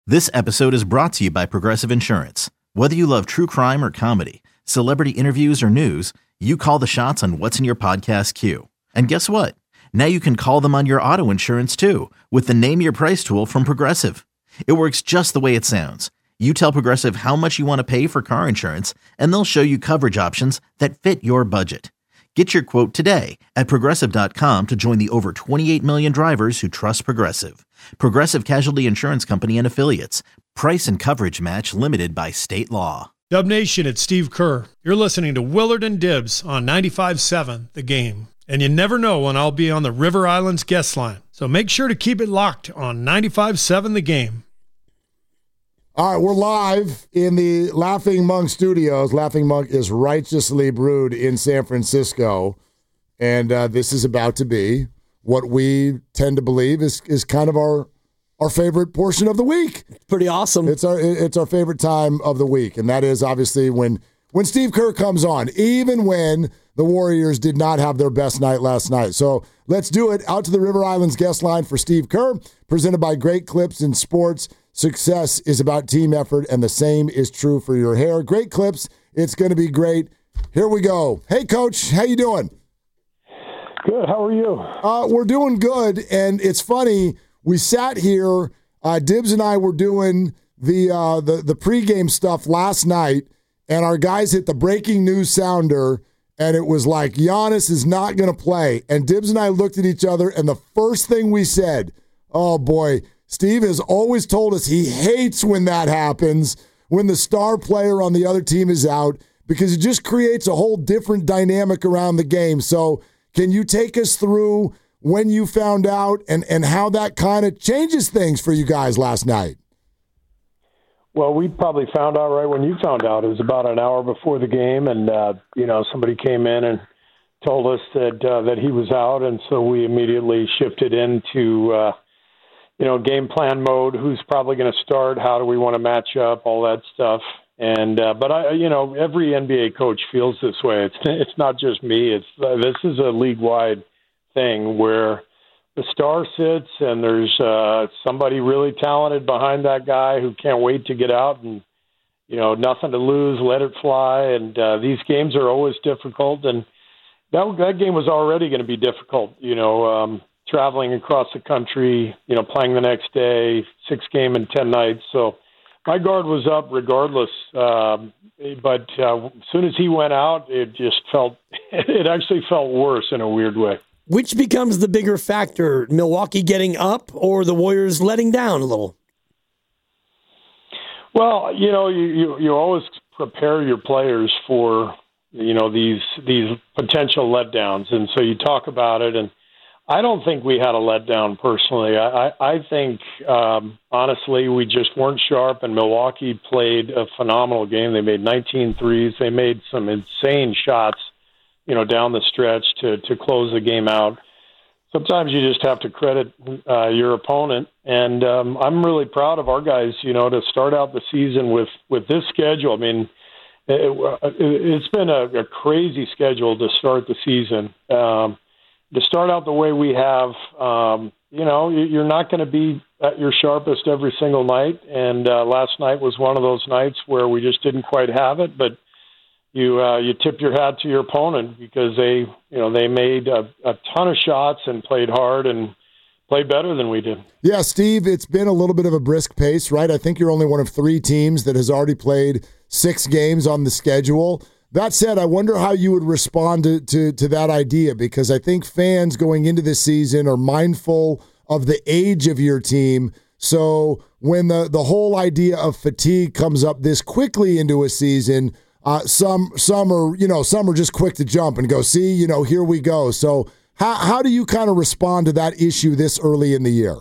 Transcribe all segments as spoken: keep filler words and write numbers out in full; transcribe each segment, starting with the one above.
This episode is brought to you by Progressive Insurance. Whether you love true crime or comedy, celebrity interviews or news, you call the shots on what's in your podcast queue. And guess what? Now you can call them on your auto insurance too with the Name Your Price tool from Progressive. It works just the way it sounds. You tell Progressive how much you want to pay for car insurance, and they'll show you coverage options that fit your budget. Get your quote today at Progressive dot com to join the over twenty-eight million drivers who trust Progressive. Progressive Casualty Insurance Company and Affiliates. Price and coverage match limited by state law. Dub Nation, it's Steve Kerr. You're listening to Willard and Dibbs on ninety-five point seven The Game. And you never know when I'll be on the River Islands guest line. So make sure to keep it locked on ninety-five point seven The Game. All right, we're live in the Laughing Monk Studios. Laughing Monk is righteously brewed in San Francisco, and uh, this is about to be what we tend to believe is is kind of our our favorite portion of the week. It's pretty awesome. It's our it's our favorite time of the week, and that is obviously when when Steve Kerr comes on, even when the Warriors did not have their best night last night. So let's do it. Out to the River Islands guest line for Steve Kerr, presented by Great Clips in Sports. Success is about team effort, and the same is true for your hair. Great Clips. It's going to be great. Here we go. Hey, Coach. How you doing? Good. How are you? Uh, we're doing good, and it's funny. We sat here. Uh, Dibbs and I were doing the, uh, the the pregame stuff last night, and our guys hit the breaking news sounder, and it was like, Giannis is not going to play. And Dibbs and I looked at each other, and the first thing we said, oh, boy, Steve has always told us he hates when that happens, when the star player on the other team is out, because it just creates a whole different dynamic around the game. So can you take us through when you found out and, and how that kind of changes things for you guys last night? Well, we probably found out right when you found out. It was about an hour before the game, and, uh, you know, somebody came in and told us that uh, that he was out, and so we immediately shifted into uh, – you know, game plan mode, who's probably going to start, how do we want to match up, all that stuff. And, uh, but I, you know, every N B A coach feels this way. It's, it's not just me. It's, uh, this is a league-wide thing where the star sits and there's uh, somebody really talented behind that guy who can't wait to get out and, you know, nothing to lose, let it fly. And uh, these games are always difficult. And that, that game was already going to be difficult, you know, um, traveling across the country, you know, playing the next day, six game in ten nights. So my guard was up regardless. Um, but uh, as soon as he went out, it just felt, it actually felt worse in a weird way. Which becomes the bigger factor, Milwaukee getting up or the Warriors letting down a little? Well, you know, you, you, you always prepare your players for, you know, these, these potential letdowns. And so you talk about it, and I don't think we had a letdown personally. I, I, I think, um, honestly, we just weren't sharp, and Milwaukee played a phenomenal game. They made nineteen threes. They made some insane shots, you know, down the stretch to, to close the game out. Sometimes you just have to credit uh, your opponent, and um, I'm really proud of our guys, you know, to start out the season with, with this schedule. I mean, it, it's been a, a crazy schedule to start the season. Um To start out the way we have, um, you know, you're not going to be at your sharpest every single night. And uh, last night was one of those nights where we just didn't quite have it. But you uh, you tip your hat to your opponent because they, you know, they made a, a ton of shots and played hard and played better than we did. Yeah, Steve, it's been a little bit of a brisk pace, right? I think you're only one of three teams that has already played six games on the schedule. That said, I wonder how you would respond to, to, to that idea, because I think fans going into this season are mindful of the age of your team. So when the, the whole idea of fatigue comes up this quickly into a season, uh, some some are you know some are just quick to jump and go, see, you know, here we go. So how how do you kind of respond to that issue this early in the year?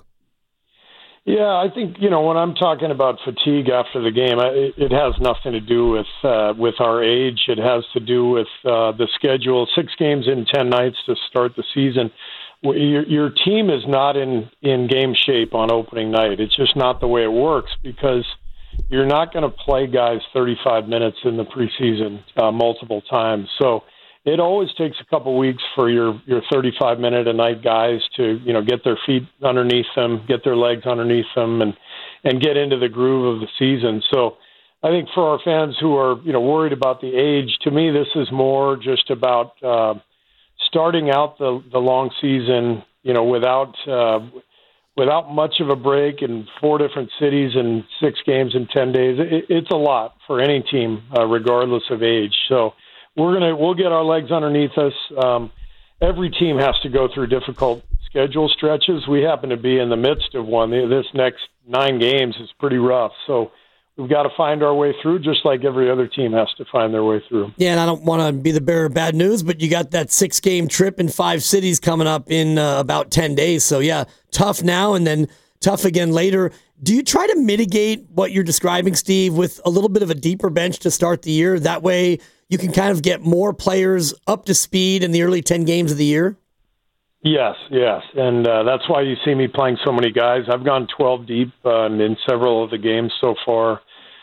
Yeah, I think, you know, when I'm talking about fatigue after the game, it, it has nothing to do with uh, with our age. It has to do with uh, the schedule. Six games in ten nights to start the season. Your, your team is not in, in game shape on opening night. It's just not the way it works, because you're not going to play guys thirty-five minutes in the preseason uh, multiple times. So it always takes a couple weeks for your, your thirty-five minute a night guys to, you know, get their feet underneath them, get their legs underneath them, and and get into the groove of the season. So I think for our fans who are, you know, worried about the age, to me, this is more just about uh, starting out the, the long season, you know, without uh, without much of a break in four different cities and six games in ten days. It, it's a lot for any team, uh, regardless of age. So we're gonna we'll get our legs underneath us. Um, every team has to go through difficult schedule stretches. We happen to be in the midst of one. This next nine games is pretty rough. So we've got to find our way through, just like every other team has to find their way through. Yeah, and I don't want to be the bearer of bad news, but you got that six-game trip in five cities coming up in uh, about ten days. So, yeah, tough now and then tough again later. Do you try to mitigate what you're describing, Steve, with a little bit of a deeper bench to start the year? That way you can kind of get more players up to speed in the early ten games of the year? Yes, yes, and uh, that's why you see me playing so many guys. I've gone twelve deep uh, in several of the games so far.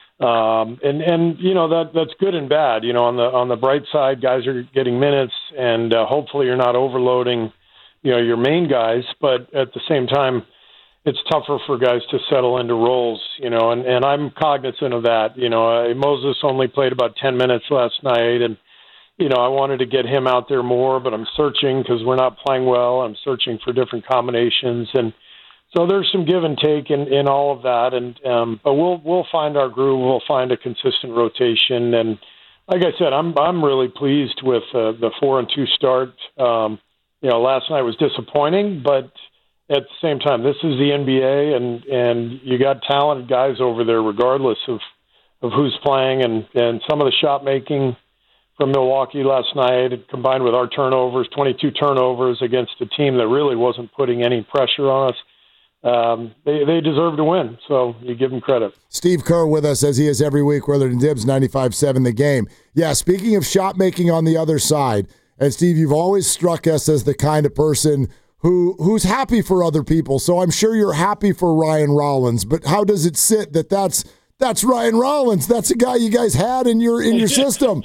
Um, and, and, you know, that, that's good and bad. You know, on the, on the bright side, guys are getting minutes, and uh, hopefully you're not overloading, you know, your main guys, but at the same time, it's tougher for guys to settle into roles, you know, and, and I'm cognizant of that. You know, uh, Moses only played about ten minutes last night, and, you know, I wanted to get him out there more, but I'm searching because we're not playing well. I'm searching for different combinations, and so there's some give and take in, in all of that, and um, but we'll we'll find our groove. We'll find a consistent rotation, and like I said, I'm I'm really pleased with uh, the four and two start. Um, you know, last night was disappointing, but at the same time, this is the N B A, and, and you got talented guys over there, regardless of, of who's playing, and, and some of the shot making from Milwaukee last night, combined with our turnovers, twenty-two turnovers against a team that really wasn't putting any pressure on us. Um, they, they deserve to win, so you give them credit. Steve Kerr with us, as he is every week, Willard and Dibs, ninety-five seven The Game. Yeah, speaking of shot making on the other side, and Steve, you've always struck us as the kind of person who who's happy for other people, so I'm sure you're happy for Ryan Rollins, but how does it sit that that's, that's Ryan Rollins? That's a guy you guys had in your in your system.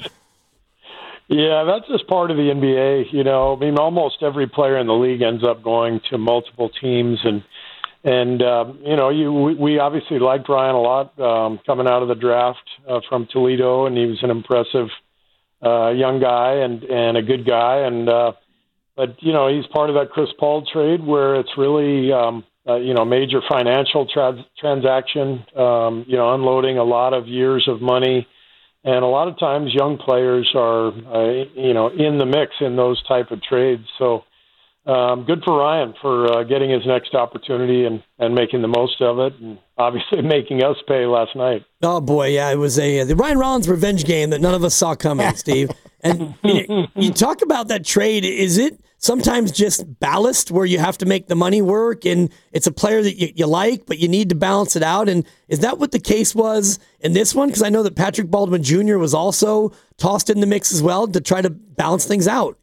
Yeah, that's just part of the N B A. You know, I mean, almost every player in the league ends up going to multiple teams, and And, um, you know, you, we, we obviously liked Ryan a lot um, coming out of the draft uh, from Toledo, and he was an impressive uh, young guy and, and a good guy. And uh, but, you know, he's part of that Chris Paul trade where it's really, um, uh, you know, major financial tra- transaction, um, you know, unloading a lot of years of money. And a lot of times young players are, uh, you know, in the mix in those type of trades. So, Um, good for Ryan for uh, getting his next opportunity and, and making the most of it, and obviously making us pay last night. Oh, boy, yeah, it was a the Ryan Rollins revenge game that none of us saw coming, Steve. And you, you talk about that trade. Is it sometimes just ballast where you have to make the money work, and it's a player that you, you like, but you need to balance it out? And is that what the case was in this one? Because I know that Patrick Baldwin Junior was also tossed in the mix as well to try to balance things out.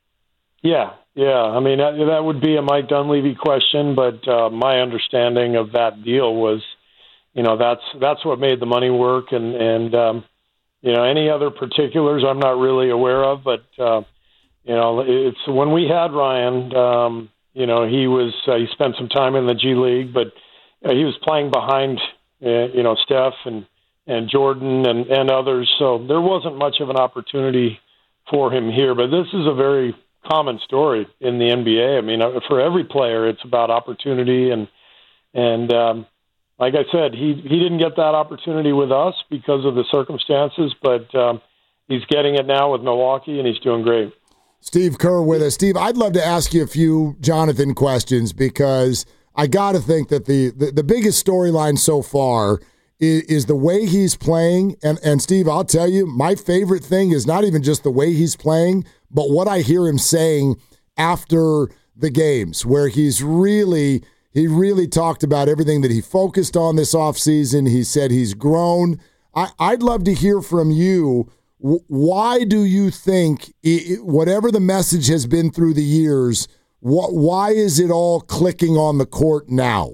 Yeah. Yeah, I mean, that, that would be a Mike Dunleavy question, but uh, my understanding of that deal was, you know, that's that's what made the money work, and, and um, you know, any other particulars I'm not really aware of, but, uh, you know, it's when we had Ryan, um, you know, he was, uh, he spent some time in the G League, but uh, he was playing behind, uh, you know, Steph and, and Jordan and, and others, so there wasn't much of an opportunity for him here, but this is a very common story in the N B A. I mean, for every player, it's about opportunity, and and um, like I said, he he didn't get that opportunity with us because of the circumstances, but um, he's getting it now with Milwaukee, and he's doing great. Steve Kerr with us. Steve, I'd love to ask you a few Jonathan questions, because I got to think that the, the, the biggest storyline so far is, is the way he's playing. And, and Steve, I'll tell you, my favorite thing is not even just the way he's playing, but what I hear him saying after the games, where he's really, he really talked about everything that he focused on this offseason. He said he's grown. I, I'd love to hear from you. Why do you think, it, whatever the message has been through the years, what, why is it all clicking on the court now?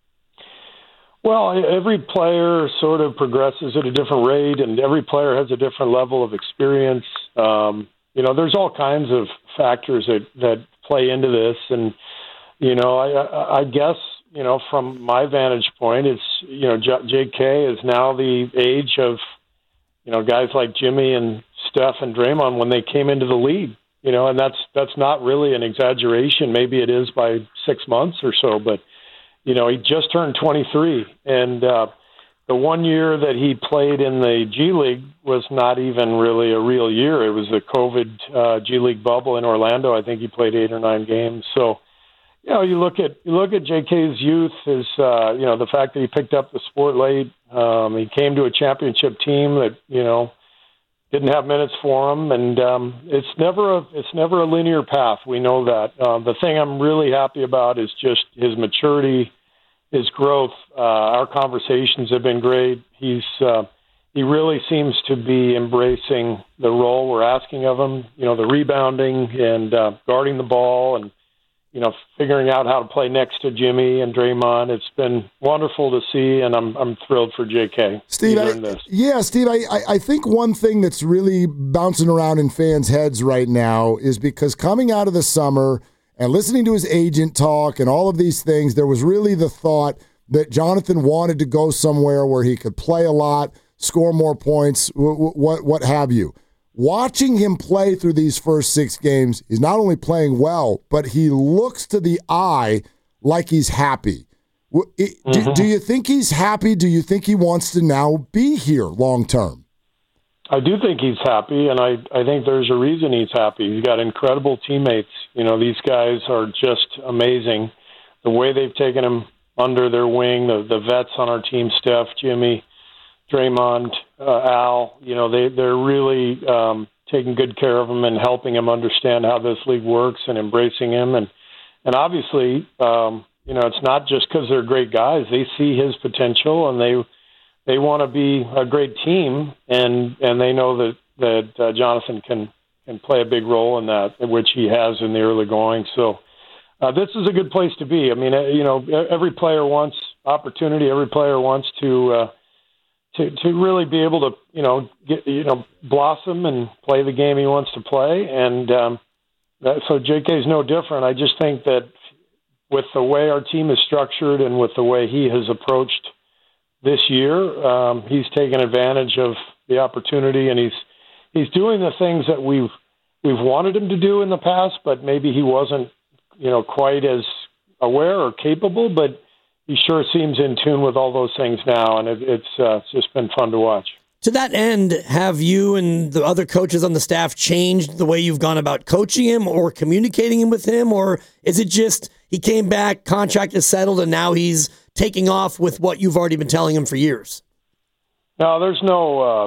Well, every player sort of progresses at a different rate, and every player has a different level of experience. Um, You know, there's all kinds of factors that, that play into this. And, you know, I, I guess you know, from my vantage point, it's, you know, J K is now the age of, you know, guys like Jimmy and Steph and Draymond when they came into the league, you know, and that's that's not really an exaggeration. Maybe it is by six months or so, but, you know, he just turned twenty-three, and uh, the one year that he played in the G League was not even really a real year. It was the COVID uh, G League bubble in Orlando. I think he played eight or nine games. So, you know, you look at you look at J K's youth, his uh, you know, the fact that he picked up the sport late. Um, he came to a championship team that, you know, didn't have minutes for him, and um, it's never a it's never a linear path. We know that. Uh, the thing I'm really happy about is just his maturity, his growth. Uh, our conversations have been great. He's uh, he really seems to be embracing the role we're asking of him. You know, the rebounding and uh, guarding the ball, and, you know, figuring out how to play next to Jimmy and Draymond. It's been wonderful to see, and I'm I'm thrilled for J K. Steve, I, yeah, Steve, I, I think one thing that's really bouncing around in fans' heads right now is because coming out of the summer and listening to his agent talk and all of these things, there was really the thought that Jonathan wanted to go somewhere where he could play a lot, score more points, what what, what have you. Watching him play through these first six games, he's not only playing well, but he looks to the eye like he's happy. Mm-hmm. Do, do you think he's happy? Do you think he wants to now be here long term? I do think he's happy, and I, I think there's a reason he's happy. He's got incredible teammates. You know, these guys are just amazing. The way they've taken him under their wing, the, the vets on our team, Steph, Jimmy, Draymond, uh, Al, you know, they, they're really um, taking good care of him and helping him understand how this league works and embracing him. And, and obviously, um, you know, it's not just because they're great guys. They see his potential, and they they want to be a great team, and, and they know that, that uh, Jonathan can, can play a big role in that, which he has in the early going. So uh, this is a good place to be. I mean, you know, every player wants opportunity. Every player wants to uh, – To, to really be able to, you know, get, you know, blossom and play the game he wants to play. And um, that, so J K is no different. I just think that with the way our team is structured and with the way he has approached this year, um, he's taken advantage of the opportunity, and he's he's doing the things that we've we've wanted him to do in the past, but maybe he wasn't, you know, quite as aware or capable, but he sure seems in tune with all those things now, and it, it's uh, it's just been fun to watch. To that end, have you and the other coaches on the staff changed the way you've gone about coaching him or communicating him with him, or is it just he came back, contract is settled, and now he's taking off with what you've already been telling him for years? No, there's no uh,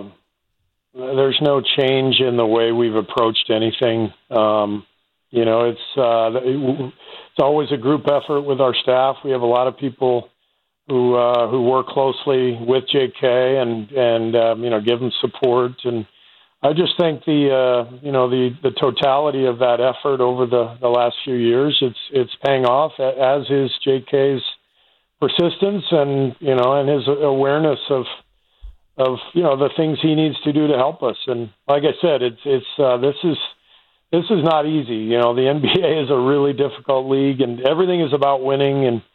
there's no change in the way we've approached anything. Um, you know, it's uh, it, It's always a group effort with our staff. We have a lot of people who uh, who work closely with J K and and um, you know, give him support. And I just think the uh, you know the, the totality of that effort over the, the last few years, it's it's paying off, as is J K's persistence and you know and his awareness of of you know the things he needs to do to help us. And like I said, it's it's uh, this is. This is not easy. You know, the N B A is a really difficult league, and everything is about winning. And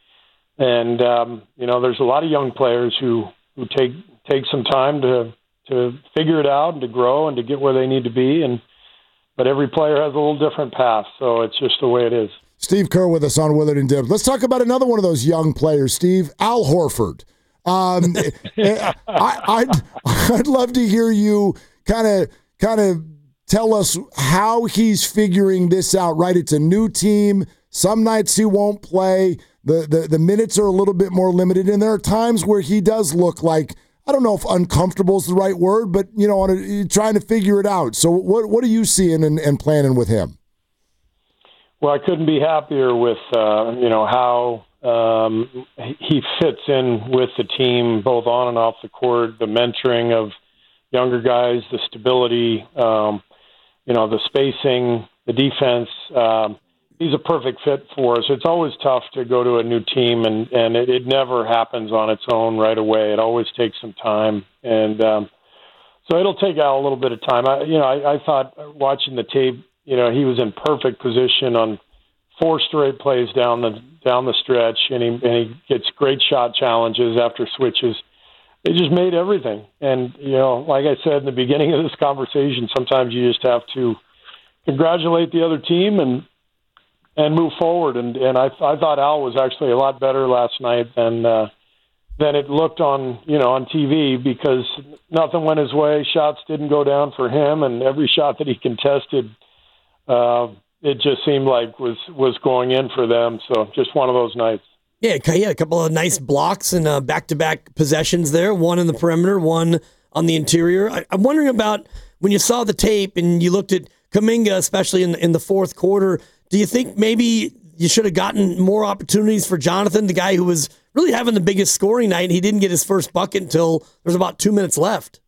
and um, you know, there's a lot of young players who, who take take some time to to figure it out and to grow and to get where they need to be. And but every player has a little different path, so it's just the way it is. Steve Kerr with us on Willard and Dibs. Let's talk about another one of those young players, Steve, Al Horford. Um, I, I'd I'd love to hear you kind of kind of. Tell us how he's figuring this out, right? It's a new team. Some nights he won't play. The, the the minutes are a little bit more limited, and there are times where he does look like, I don't know if uncomfortable is the right word, but, you know, on a, trying to figure it out. So what what are you seeing and, and planning with him? Well, I couldn't be happier with, uh, you know, how um, he fits in with the team, both on and off the court, the mentoring of younger guys, the stability, um, you know, the spacing, the defense. Um, he's a perfect fit for us. It's always tough to go to a new team, and, and it, it never happens on its own right away. It always takes some time. And um, so it'll take Al a little bit of time. I, you know, I, I thought watching the tape, you know, he was in perfect position on four straight plays down the down the stretch, and he, and he gets great shot challenges after switches. It just made everything. And, you know, like I said in the beginning of this conversation, sometimes you just have to congratulate the other team and and move forward. And, and I, I thought Al was actually a lot better last night than uh, than it looked on, you know, on T V, because nothing went his way. Shots didn't go down for him, and every shot that he contested, uh, it just seemed like was, was going in for them. So just one of those nights. Yeah, yeah, a couple of nice blocks and uh, back-to-back possessions there, one in the perimeter, one on the interior. I, I'm wondering about when you saw the tape and you looked at Kuminga, especially in, in the fourth quarter, do you think maybe you should have gotten more opportunities for Jonathan, the guy who was really having the biggest scoring night, and he didn't get his first bucket until there was about two minutes left?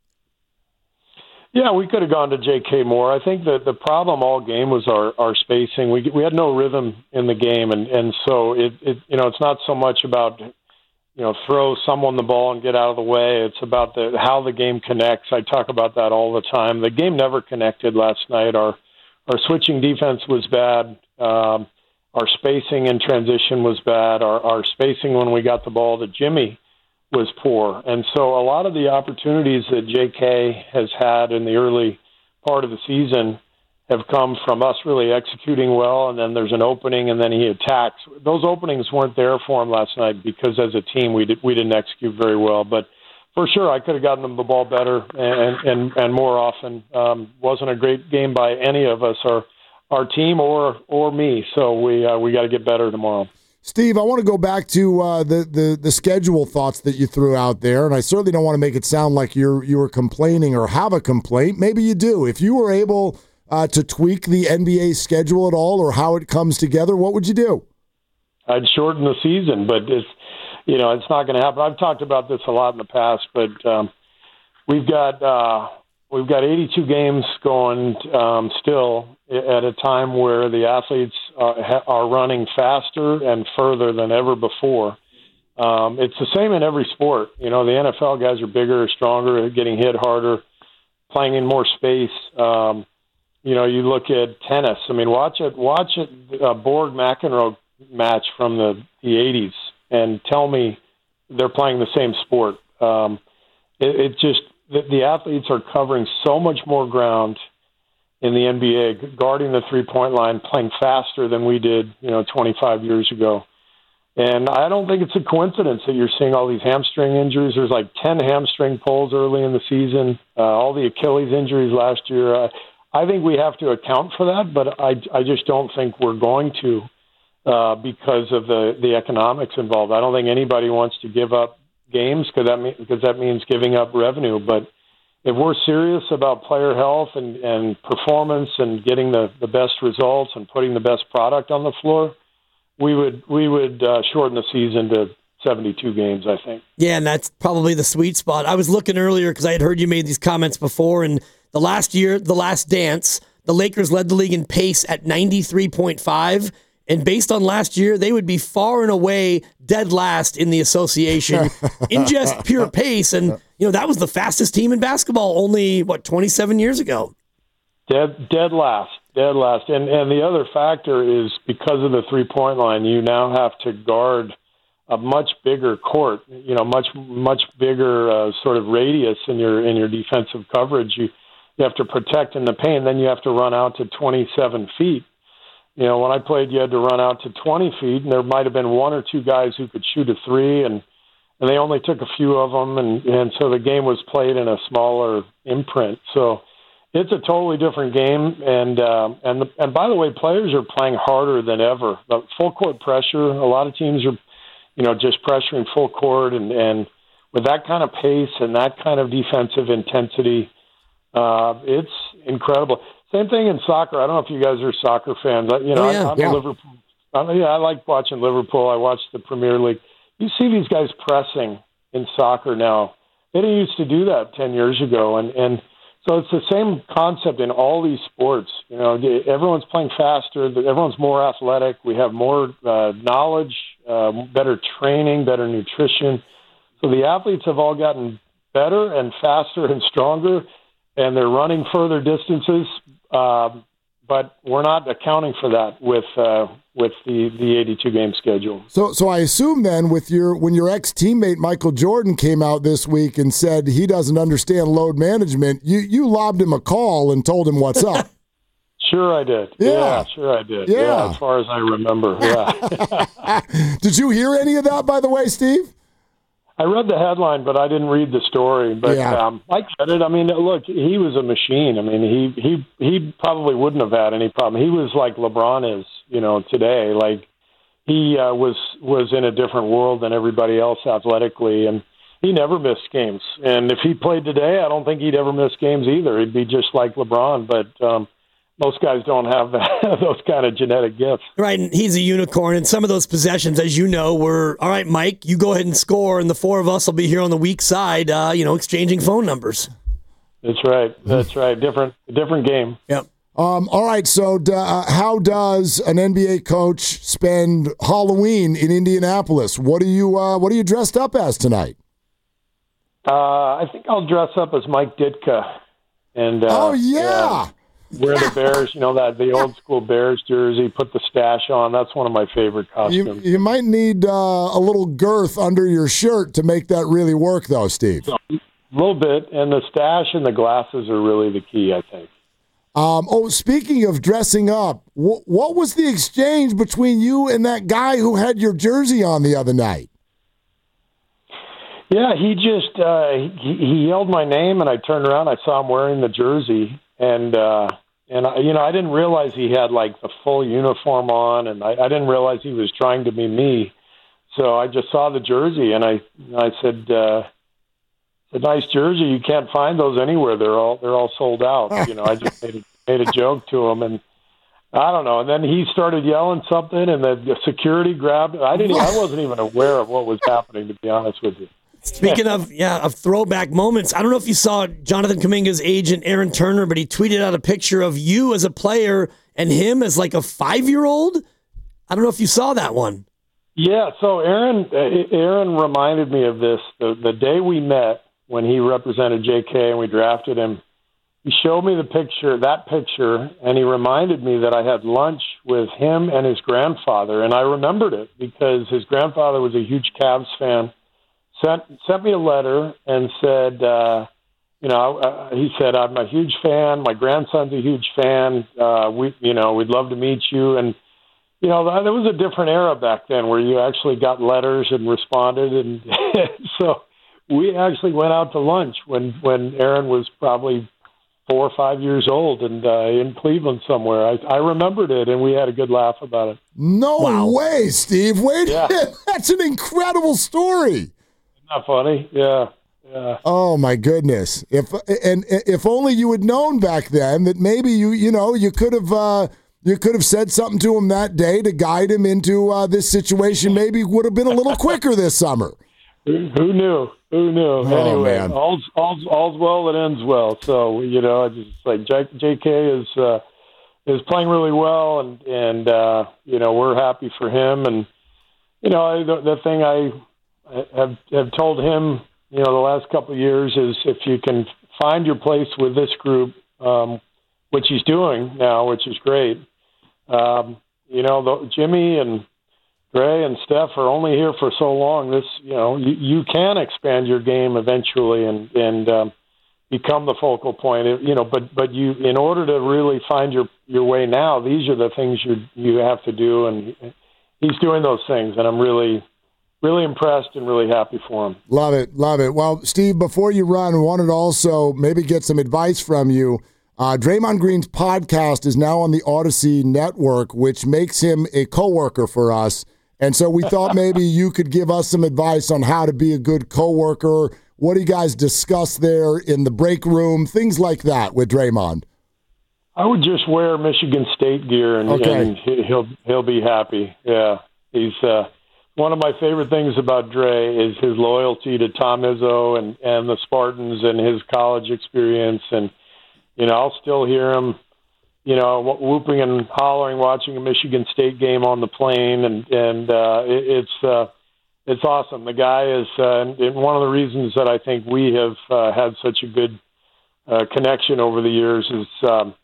Yeah, we could have gone to J K more. I think that the problem all game was our, our spacing. We we had no rhythm in the game, and, and so it, it you know it's not so much about you know throw someone the ball and get out of the way. It's about the how the game connects. I talk about that all the time. The game never connected last night. Our our switching defense was bad. Um, our spacing in transition was bad. Our our spacing when we got the ball to Jimmy was poor. And so a lot of the opportunities that J K has had in the early part of the season have come from us really executing well, and then there's an opening, and then he attacks. Those openings weren't there for him last night because as a team we, did, we didn't execute very well. But for sure, I could have gotten them the ball better and, and, and more often. Um, wasn't a great game by any of us, our, our team or or me, so we, uh, we got to get better tomorrow. Steve, I want to go back to uh, the, the the schedule thoughts that you threw out there, and I certainly don't want to make it sound like you're you were complaining or have a complaint. Maybe you do. If you were able uh, to tweak the N B A schedule at all or how it comes together, what would you do? I'd shorten the season, but it's you know it's not going to happen. I've talked about this a lot in the past, but um, we've got uh, we've got eighty-two games going um, still at a time where the athletes uh, are running faster and further than ever before. Um, it's the same in every sport. You know, the N F L guys are bigger, stronger, getting hit harder, playing in more space. Um, you know, you look at tennis. I mean, watch it, watch it, a Borg McEnroe match from the, the eighties and tell me they're playing the same sport. Um, it, it just, the, the athletes are covering so much more ground in the N B A, guarding the three-point line, playing faster than we did, you know, twenty-five years ago. And I don't think it's a coincidence that you're seeing all these hamstring injuries. There's like ten hamstring pulls early in the season, uh, all the Achilles injuries last year. Uh, I think we have to account for that, but I, I just don't think we're going to uh, because of the, the economics involved. I don't think anybody wants to give up games because that, mean, because that means giving up revenue, but if we're serious about player health and, and performance and getting the, the best results and putting the best product on the floor, we would we would uh, shorten the season to seventy-two games, I think. Yeah, and that's probably the sweet spot. I was looking earlier because I had heard you made these comments before, and the last year, the last dance, the Lakers led the league in pace at ninety-three point five, and based on last year, they would be far and away dead last in the association in just pure pace. And, you know, that was the fastest team in basketball only, what, twenty-seven years ago? Dead, dead last, dead last. And, and the other factor is because of the three-point line, you now have to guard a much bigger court, you know, much, much bigger uh, sort of radius in your, in your defensive coverage. You, you have to protect in the paint, then you have to run out to twenty-seven feet. You know, when I played, you had to run out to twenty feet, and there might have been one or two guys who could shoot a three, and, and they only took a few of them, and, and so the game was played in a smaller imprint. So it's a totally different game, and uh, and the, and by the way, players are playing harder than ever. The full court pressure, a lot of teams are, you know, just pressuring full court, and, and with that kind of pace and that kind of defensive intensity, uh, it's incredible. Same thing in soccer. I don't know if you guys are soccer fans. You know, oh, yeah. I'm yeah. a Liverpool. I'm, yeah, I like watching Liverpool. I watch the Premier League. You see these guys pressing in soccer now. They didn't used to do that ten years ago, and and so it's the same concept in all these sports. You know, everyone's playing faster. Everyone's more athletic. We have more uh, knowledge, uh, better training, better nutrition. So the athletes have all gotten better and faster and stronger, and they're running further distances. Uh, but we're not accounting for that with uh, with the, the eighty-two game schedule. So, so I assume then, with your when your ex teammate Michael Jordan came out this week and said he doesn't understand load management, you you lobbed him a call and told him what's up. Sure, I did. Yeah. yeah, sure, I did. Yeah. yeah, as far as I remember. Yeah. Did you hear any of that, by the way, Steve? I read the headline, but I didn't read the story. But Yeah. um, I get it. I mean, look, he was a machine. I mean, he he he probably wouldn't have had any problem. He was like LeBron is, you know, today. Like he uh, was was in a different world than everybody else athletically, and he never missed games. And if he played today, I don't think he'd ever miss games either. He'd be just like LeBron. But um, most guys don't have that, those kind of genetic gifts. Right, and he's a unicorn, and some of those possessions, as you know, were, all right, Mike, you go ahead and score, and the four of us will be here on the weak side, uh, you know, exchanging phone numbers. That's right. That's right. Different different game. Yep. Um, all right, so uh, how does an N B A coach spend Halloween in Indianapolis? What are you uh, What are you dressed up as tonight? Uh, I think I'll dress up as Mike Ditka. And uh, oh, yeah. yeah. Wear the Bears, you know, that the old school Bears jersey, put the stash on. That's one of my favorite You, costumes. you might need uh, a little girth under your shirt to make that really work, though, Steve. So, a little bit, and the stash and the glasses are really the key, I think. Um, oh, speaking of dressing up, wh- what was the exchange between you and that guy who had your jersey on the other night? Yeah, he just uh, he, he yelled my name, and I turned around. I saw him wearing the jersey, and uh, and I, you know, I didn't realize he had like the full uniform on, and I, I didn't realize he was trying to be me. So I just saw the jersey, and I I said, uh, "A nice jersey. You can't find those anywhere. They're all they're all sold out." You know, I just made a, made a joke to him, and I don't know. And then he started yelling something, and the, the security grabbed. I didn't. I wasn't even aware of what was happening, to be honest with you. Speaking of, yeah, of throwback moments, I don't know if you saw Jonathan Kuminga's agent, Aaron Turner, but he tweeted out a picture of you as a player and him as like a five-year-old. I don't know if you saw that one. Yeah, so Aaron Aaron reminded me of this. The, the day we met when he represented J K and we drafted him, he showed me the picture, that picture, and he reminded me that I had lunch with him and his grandfather, and I remembered it because his grandfather was a huge Cavs fan. Sent sent me a letter and said, uh, you know, uh, he said, I'm a huge fan. My grandson's a huge fan. Uh, we, you know, we'd love to meet you. And, you know, there was a different era back then where you actually got letters and responded. And so we actually went out to lunch when, when Aaron was probably four or five years old and uh, in Cleveland somewhere. I, I remembered it, and we had a good laugh about it. No Wow. way, Steve. Wait a Yeah. minute. That's an incredible story. Not funny, yeah, yeah. Oh my goodness! If and if only you had known back then that maybe you you know you could have uh, you could have said something to him that day to guide him into uh, this situation. Maybe would have been a little quicker this summer. Who, who knew? Who knew? Oh, anyway, man. all's, all's all's well that ends well. So you know, it's just like J, JK is uh, is playing really well, and and uh, you know we're happy for him. And you know I, the, the thing I. Have have told him, you know, the last couple of years is if you can find your place with this group, um, which he's doing now, which is great. Um, you know, the, Jimmy and Gray and Steph are only here for so long. This, you know, you, you can expand your game eventually and and um, become the focal point. You know, but but you, in order to really find your your way now, these are the things you you have to do, and he's doing those things, and I'm really. Really impressed and really happy for him. Love it, love it. Well, Steve, before you run, I wanted to also maybe get some advice from you. Uh, Draymond Green's podcast is now on the Odyssey Network, which makes him a coworker for us. And so we thought maybe you could give us some advice on how to be a good coworker. What do you guys discuss there in the break room? Things like that with Draymond. I would just wear Michigan State gear, and, Okay. and he'll he'll be happy. Yeah, he's. Uh, One of my favorite things about Dre is his loyalty to Tom Izzo and, and the Spartans and his college experience. And, you know, I'll still hear him, you know, whooping and hollering, watching a Michigan State game on the plane. And, and uh, it, it's uh, it's awesome. The guy is uh, and one of the reasons that I think we have uh, had such a good uh, connection over the years is, um,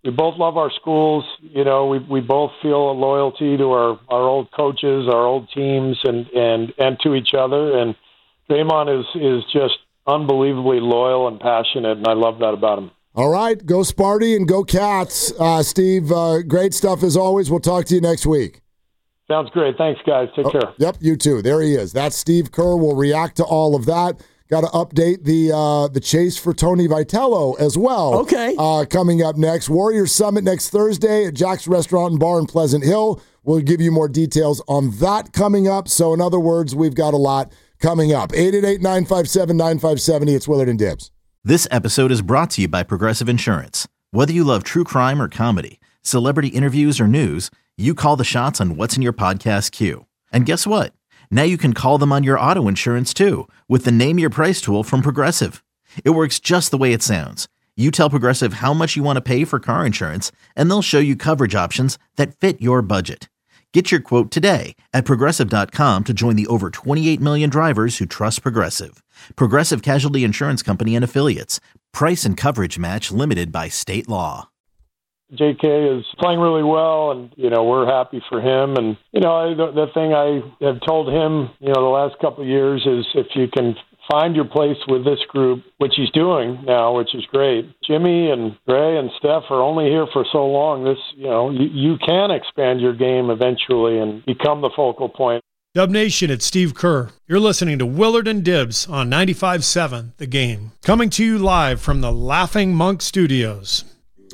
we both love our schools. You know, we we both feel a loyalty to our, our old coaches, our old teams, and, and, and to each other. And Draymond is, is just unbelievably loyal and passionate, and I love that about him. All right, go Sparty and go Cats. Uh, Steve, uh, great stuff as always. We'll talk to you next week. Sounds great. Thanks, guys. Take oh, care. Yep, you too. There he is. That's Steve Kerr. We'll react to all of that. Got to update the uh, the chase for Tony Vitello as well. Okay. Uh, coming up next, Warriors Summit next Thursday at Jack's Restaurant and Bar in Pleasant Hill. We'll give you more details on that coming up. So in other words, we've got a lot coming up. eight eight eight, nine five seven, nine five seven zero. It's Willard and Dibs. This episode is brought to you by Progressive Insurance. Whether you love true crime or comedy, celebrity interviews or news, you call the shots on what's in your podcast queue. And guess what? Now you can call them on your auto insurance too with the Name Your Price tool from Progressive. It works just the way it sounds. You tell Progressive how much you want to pay for car insurance, and they'll show you coverage options that fit your budget. Get your quote today at Progressive dot com to join the over twenty-eight million drivers who trust Progressive. Progressive Casualty Insurance Company and Affiliates. Price and coverage match limited by state law. J K is playing really well, and, you know, we're happy for him. And, you know, I, the, the thing I have told him, you know, the last couple of years is if you can find your place with this group, which he's doing now, which is great. Jimmy and Ray and Steph are only here for so long. This, you know, you, you can expand your game eventually and become the focal point. Dub Nation, it's Steve Kerr. You're listening to Willard and Dibs on ninety-five point seven The Game. Coming to you live from the Laughing Monk Studios.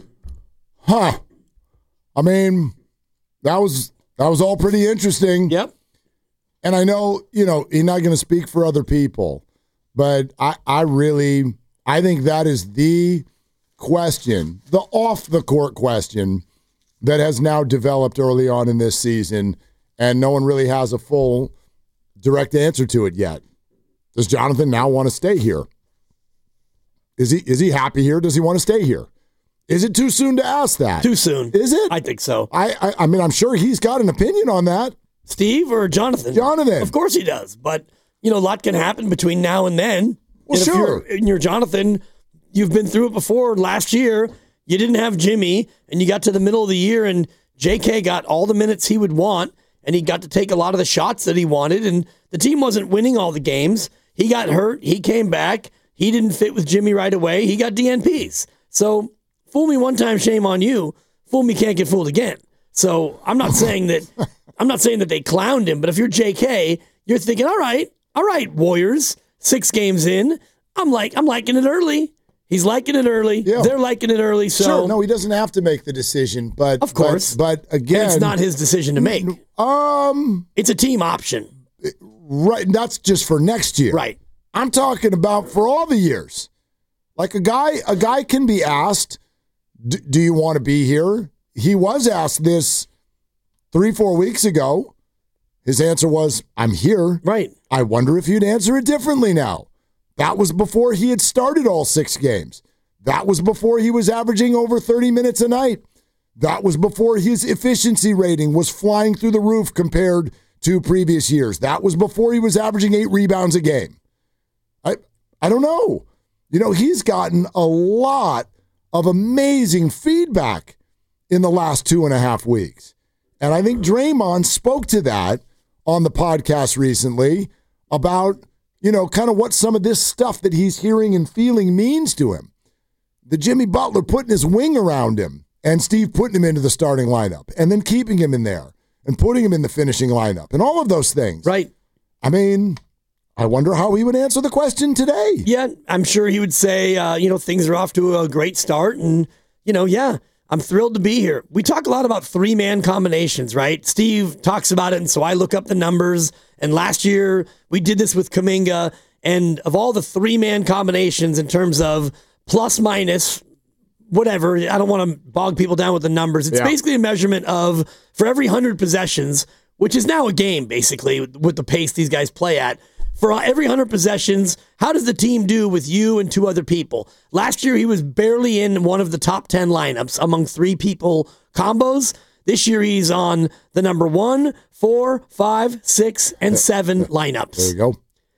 Huh. I mean, that was that was all pretty interesting. Yep. And I know, you know, he's not going to speak for other people, but I, I really, I think that is the question, the off-the-court question that has now developed early on in this season, and no one really has a full direct answer to it yet. Does Jonathan now want to stay here? Is he is he happy here? Does he want to stay here? Is it too soon to ask that? Too soon. Is it? I think so. I, I I mean, I'm sure he's got an opinion on that. Steve or Jonathan? Jonathan. Of course he does. But, you know, a lot can happen between now and then. Well, and sure. If you're, and you're Jonathan, you've been through it before. Last year, you didn't have Jimmy, and you got to the middle of the year, and J K got all the minutes he would want, and he got to take a lot of the shots that he wanted, and the team wasn't winning all the games. He got hurt. He came back. He didn't fit with Jimmy right away. He got D N Ps. So, fool me one time, shame on you. Fool me, can't get fooled again. So I'm not saying that I'm not saying that they clowned him, but if you're J K, you're thinking, all right, all right, Warriors, six games in. I'm like, I'm liking it early. He's liking it early. Yeah. They're liking it early. So sure, no, he doesn't have to make the decision, but of course, but, but again, and it's not his decision to make. Um, it's a team option, right? That's just for next year, right? I'm talking about for all the years. Like a guy, a guy can be asked, do you want to be here? He was asked this three, four weeks ago. His answer was, I'm here. Right. I wonder if you'd answer it differently now. That was before he had started all six games. That was before he was averaging over thirty minutes a night. That was before his efficiency rating was flying through the roof compared to previous years. That was before he was averaging eight rebounds a game. I I don't know. You know, he's gotten a lot of amazing feedback in the last two and a half weeks. And I think Draymond spoke to that on the podcast recently about, you know, kind of what some of this stuff that he's hearing and feeling means to him. The Jimmy Butler putting his wing around him and Steve putting him into the starting lineup and then keeping him in there and putting him in the finishing lineup and all of those things. Right. I mean, I wonder how he would answer the question today. Yeah, I'm sure he would say, uh, you know, things are off to a great start. And, you know, yeah, I'm thrilled to be here. We talk a lot about three-man combinations, right? Steve talks about it, and so I look up the numbers. And last year, we did this with Kuminga. And of all the three-man combinations in terms of plus minus, whatever, I don't want to bog people down with the numbers. It's yeah. basically a measurement of, for every one hundred possessions, which is now a game, basically, with the pace these guys play at, for every one hundred possessions, how does the team do with you and two other people? Last year, he was barely in one of the top ten lineups among three people combos. This year, he's on the number one, four, five, six, and seven lineups. There you go.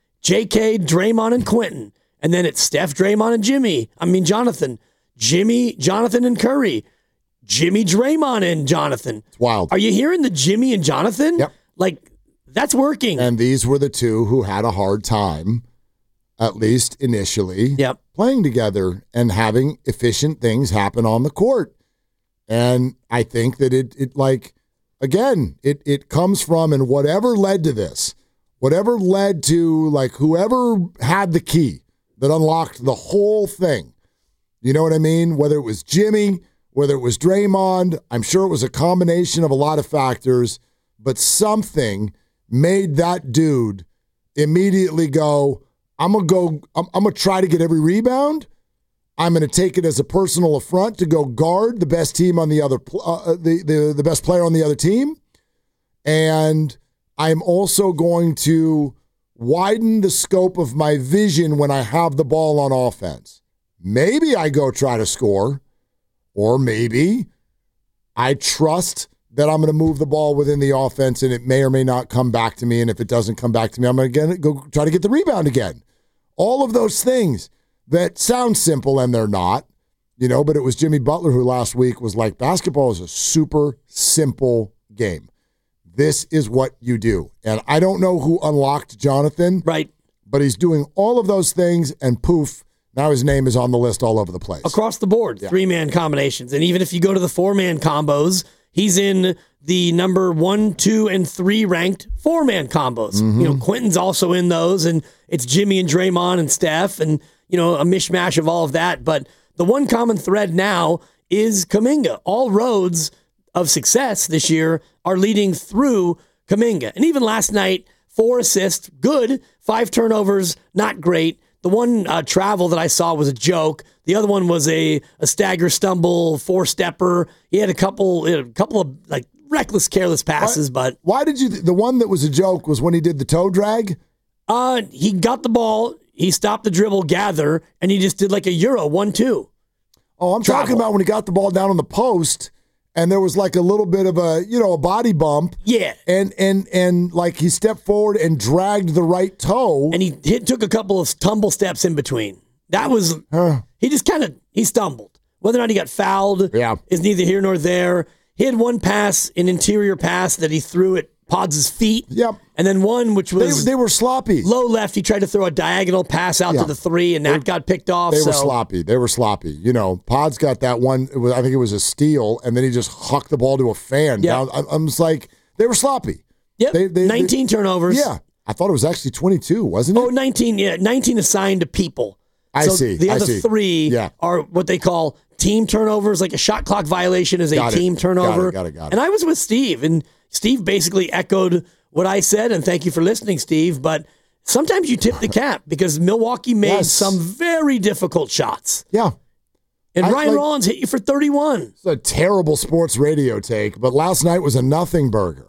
J K, Draymond, and Quentin. And then it's Steph, Draymond, and Jimmy. I mean, Jonathan. Jimmy, Jonathan, and Curry. Jimmy, Draymond, and Jonathan. It's wild. Are you hearing the Jimmy and Jonathan? Yep. Like, that's working. And these were the two who had a hard time, at least initially, yep. playing together and having efficient things happen on the court. And I think that it, it like, again, it it comes from, and whatever led to this, whatever led to, like, whoever had the key that unlocked the whole thing, you know what I mean? Whether it was Jimmy, whether it was Draymond, I'm sure it was a combination of a lot of factors, but something made that dude immediately go, I'm going to go, I'm, I'm going to try to get every rebound. I'm going to take it as a personal affront to go guard the best team on the other, uh, the, the, the best player on the other team. And I'm also going to widen the scope of my vision when I have the ball on offense. Maybe I go try to score, or maybe I trust that I'm going to move the ball within the offense and it may or may not come back to me. And if it doesn't come back to me, I'm going to go try to get the rebound again. All of those things that sound simple, and they're not, you know, but it was Jimmy Butler who last week was like, basketball is a super simple game. This is what you do. And I don't know who unlocked Jonathan. Right. But he's doing all of those things, and poof, now his name is on the list all over the place. Across the board, yeah. Three-man combinations. And even if you go to the four-man combos, he's in the number one, two, and three ranked four-man combos. Mm-hmm. You know, Quentin's also in those, and it's Jimmy and Draymond and Steph, and, you know, a mishmash of all of that. But the one common thread now is Kuminga. All roads of success this year are leading through Kuminga. And even last night, four assists, good. Five turnovers, not great. The one uh, travel that I saw was a joke. The other one was a, a stagger stumble, four-stepper. He had a couple a couple of like reckless, careless passes. Why, but why did you, th- the one that was a joke was when he did the toe drag? Uh, he got the ball, he stopped the dribble, gather, and he just did like a Euro, one two. Oh, I'm travel. talking about when he got the ball down on the post, and there was like a little bit of a, you know, a body bump. Yeah. And and and like he stepped forward and dragged the right toe. And he hit, took a couple of tumble steps in between. That was, huh. he just kind of, he stumbled. Whether or not he got fouled yeah. is neither here nor there. He had one pass, an interior pass that he threw at Pods' feet. Yep. And then one which was they, they were sloppy. Low left. He tried to throw a diagonal pass out yeah. to the three, and that they, got picked off. They so. were sloppy. They were sloppy. You know, Pods got that one. It was, I think it was a steal, and then he just hucked the ball to a fan. Yep. Down, I, I'm just like, they were sloppy. Yep. They, they, nineteen they, turnovers. Yeah. I thought it was actually twenty-two, wasn't it? Oh, nineteen. Yeah, nineteen assigned to people. I so see. The I other see. three yeah. are what they call team turnovers. Like a shot clock violation is a got team it. turnover. Got it, got it, got it. And I was with Steve, and Steve basically echoed what I said, and thank you for listening, Steve. But sometimes you tip the cap because Milwaukee made yes. some very difficult shots. Yeah. And I, Ryan like, Rollins hit you for thirty-one. It's a terrible sports radio take, but last night was a nothing burger.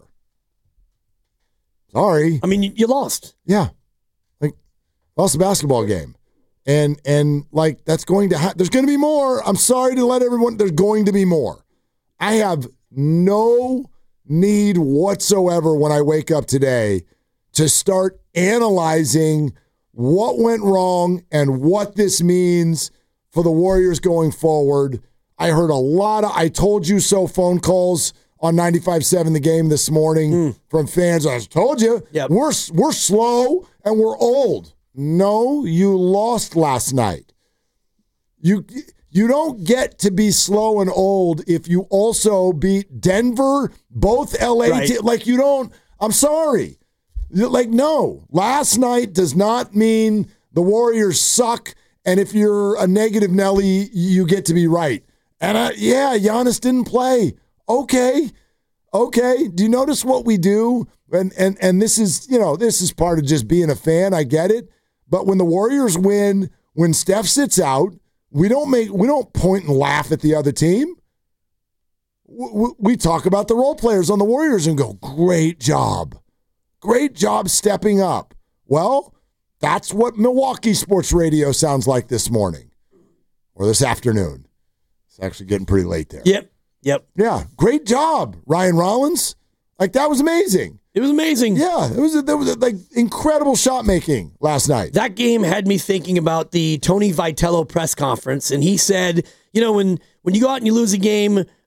Sorry. I mean, you, you lost. Yeah. Like, lost the basketball game. And, and like, that's going to happen. There's going to be more. I'm sorry to let everyone, there's going to be more. I have no need whatsoever when I wake up today to start analyzing what went wrong and what this means for the Warriors going forward. I heard a lot of I told you so phone calls on ninety-five point seven The Game this morning mm. from fans. I told you, yep. we're we're slow and we're old. No, you lost last night. You You don't get to be slow and old if you also beat Denver, both L A. Right. Te- like, you don't, I'm sorry. Like, no. Last night does not mean the Warriors suck, and if you're a negative Nelly, you get to be right. And, uh, yeah, Giannis didn't play. Okay. Okay. Do you notice what we do? And, and, and this is, you know, this is part of just being a fan. I get it. But when the Warriors win, when Steph sits out, We don't make we don't point and laugh at the other team. We, we talk about the role players on the Warriors and go, great job. Great job stepping up. Well, that's what Milwaukee sports radio sounds like this morning or this afternoon. It's actually getting pretty late there. Yep. Yep. Yeah. Great job, Ryan Rollins. Like, that was amazing. It was amazing. Yeah, it was a, there was a, like incredible shot making last night. That game had me thinking about the Tony Vitello press conference, and he said, you know, when when you go out and you lose a game,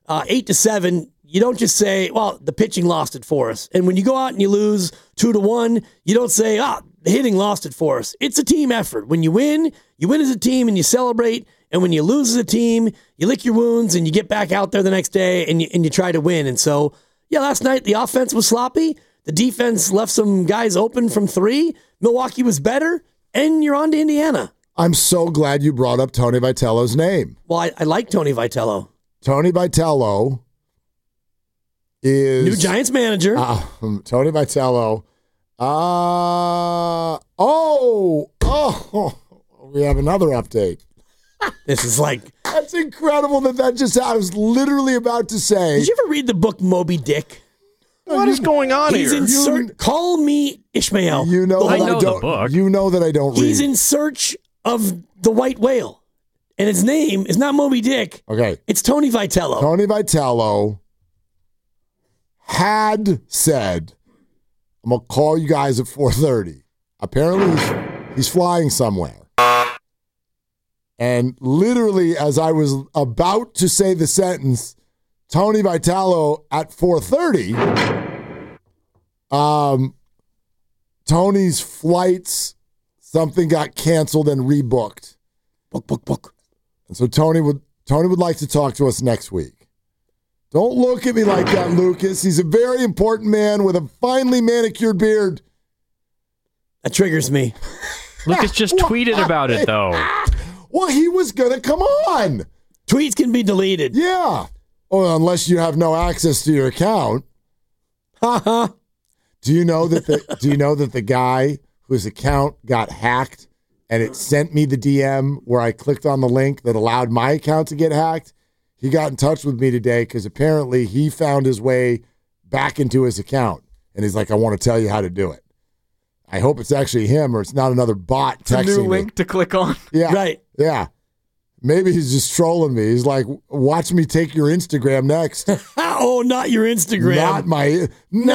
uh, eight to seven, you don't just say, well, the pitching lost it for us. And when you go out and you lose two to one, you don't say, ah, the hitting lost it for us. It's a team effort. When you win, you win as a team and you celebrate. And when you lose as a team, you lick your wounds and you get back out there the next day and you, and you try to win. And so, yeah, last night the offense was sloppy. The defense left some guys open from three. Milwaukee was better. And you're on to Indiana. I'm so glad you brought up Tony Vitello's name. Well, I, I like Tony Vitello. Tony Vitello is... New Giants manager. Uh, Tony Vitello. Uh, oh, oh, we have another update. This is like... That's incredible that that just... I was literally about to say... Did you ever read the book Moby Dick? What is going on He's here? in search... Call me Ishmael. You know, I that know I the don't, book. You know that I don't read. He's in search of the white whale. And his name is not Moby Dick. Okay. It's Tony Vitello. Tony Vitello had said, I'm going to call you guys at four thirty. Apparently, he's, he's flying somewhere. And literally, as I was about to say the sentence, Tony Vitello at four thirty, um, Tony's flights, something got canceled and rebooked. Book, book, book. And so Tony would Tony would like to talk to us next week. Don't look at me like that, Lucas. He's a very important man with a finely manicured beard. That triggers me. Lucas just tweeted about it, though. Well, he was going to come on. Tweets can be deleted. Yeah. Oh, unless you have no access to your account. Ha Do you know that the do you know that the guy whose account got hacked and it sent me the D M where I clicked on the link that allowed my account to get hacked? He got in touch with me today because apparently he found his way back into his account. And he's like, I want to tell you how to do it. I hope it's actually him or it's not another bot It's a texting new link me. to click on. Yeah. Right. Yeah. Maybe he's just trolling me. He's like, watch me take your Instagram next. Oh, not your Instagram. Not my,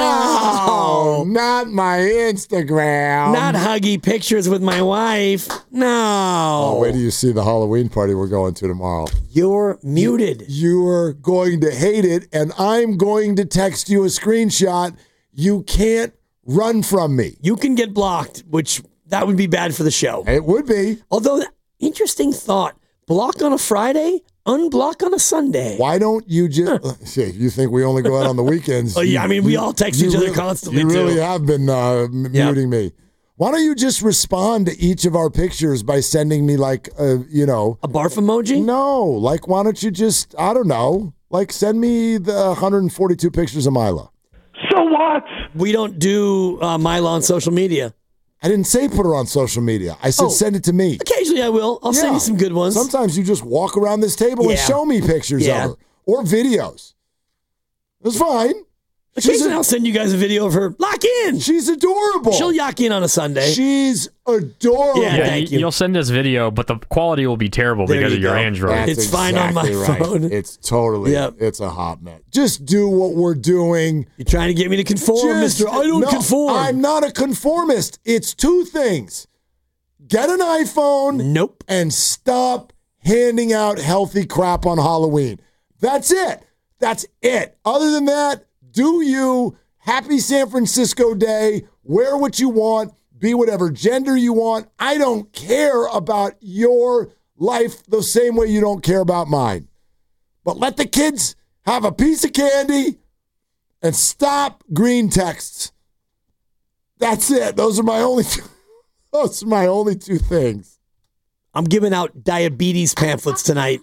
no, not my Instagram. Not huggy pictures with my wife. No. Oh, wait till you see the Halloween party we're going to tomorrow. You're muted. You're going to hate it, and I'm going to text you a screenshot. You can't run from me. You can get blocked, which that would be bad for the show. It would be. Although, interesting thought. Block on a Friday, unblock on a Sunday. Why don't you just... You think we only go out on the weekends? Oh, yeah, I mean, we all text you each other really, constantly, You really too. have been uh, m- Yep. muting me. Why don't you just respond to each of our pictures by sending me, like, uh, you know... A barf emoji? No, like, why don't you just, I don't know, like, send me the one hundred forty-two pictures of Mila. So what? We don't do uh, Mila on social media. I didn't say put her on social media. I said Oh. send it to me. Occasionally I will. I'll send Yeah. you some good ones. Sometimes you just walk around this table and Yeah. show me pictures Yeah. of her or videos. It's fine. She's, Occasionally a- I'll send you guys a video of her. Lock in. she's adorable. She'll yak in on a Sunday. She's adorable. Yeah. Yeah, Thank you. you. You'll send us video, but the quality will be terrible There because you of your go. Android. That's It's fine on my exactly right. phone. It's totally, Yep. it's a hot mess. Just do what we're doing. You're trying to get me to conform, Just- mister. I don't no, conform. I'm not a conformist. It's two things. Get an iPhone Nope. and stop handing out healthy crap on Halloween. That's it. That's it. Other than that, do you. Happy San Francisco Day. Wear what you want. Be whatever gender you want. I don't care about your life the same way you don't care about mine. But let the kids have a piece of candy and stop green texts. That's it. Those are my only two, those are my only two things. I'm giving out diabetes pamphlets tonight.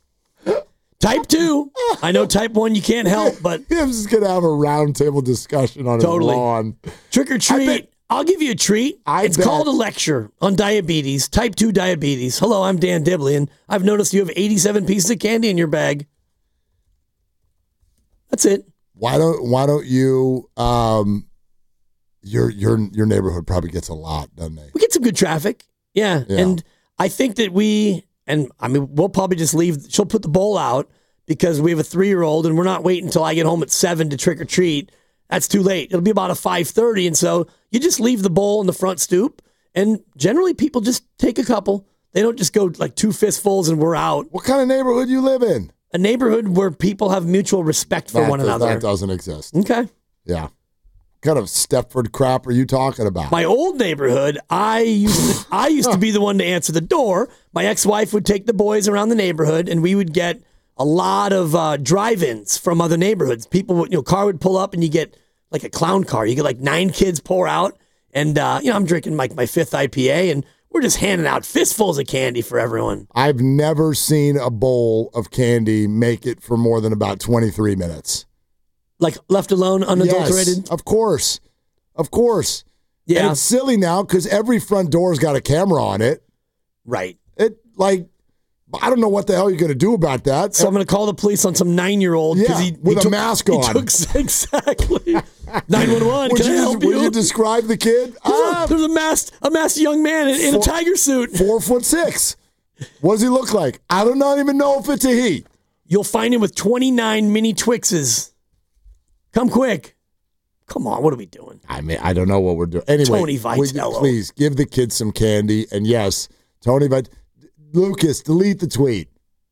Type two. I know type one you can't help, but I'm just gonna have a roundtable discussion on Totally. his lawn. trick or I treat. bet- I'll give you a treat. I it's bet. called a lecture on diabetes, type two diabetes. Hello, I'm Dan Dibley, and I've noticed you have eighty-seven pieces of candy in your bag. That's it. Why don't Why don't you? Um, your your your neighborhood probably gets a lot, doesn't they? We get some good traffic. Yeah. Yeah. And I think that we, and I mean, we'll probably just leave, she'll put the bowl out because we have a three-year-old and we're not waiting until I get home at seven to trick or treat. That's too late. It'll be about a five thirty. And so you just leave the bowl in the front stoop. And generally people just take a couple. They don't just go like two fistfuls and we're out. What kind of neighborhood you live in? a neighborhood where people have mutual respect for That one does- another. That doesn't exist. Okay. Yeah. What kind of Stepford crap are you talking about? My old neighborhood, I used to, I used to be the one to answer the door. My ex-wife would take the boys around the neighborhood, and we would get a lot of uh, drive-ins from other neighborhoods. People, would, you know, car would pull up, and you get like a clown car. You get like nine kids pour out, and uh, you know, I'm drinking like my fifth I P A, and we're just handing out fistfuls of candy for everyone. I've never seen a bowl of candy make it for more than about twenty-three minutes. Like left alone, unadulterated? Yes, of course. Of course. Yeah. And it's silly now because every front door's got a camera on it. Right. It, like, I don't know what the hell you're going to do about that. So I'm going to call the police on some nine-year-old Yeah, he, with he a took, mask he on. Took, exactly. nine one one, Would can you, I help would you? you describe the kid? There's, Ah, a, there's a masked, a masked young man in, in a Four- tiger suit. four foot six. What does he look like? I do not even know if it's a he. You'll find him with twenty-nine mini Twixes. Come quick. Come on, what are we doing? I mean, I don't know what we're doing. Anyway, Tony would you Vitello. please give the kids some candy. And yes, Tony, but Lucas, delete the tweet.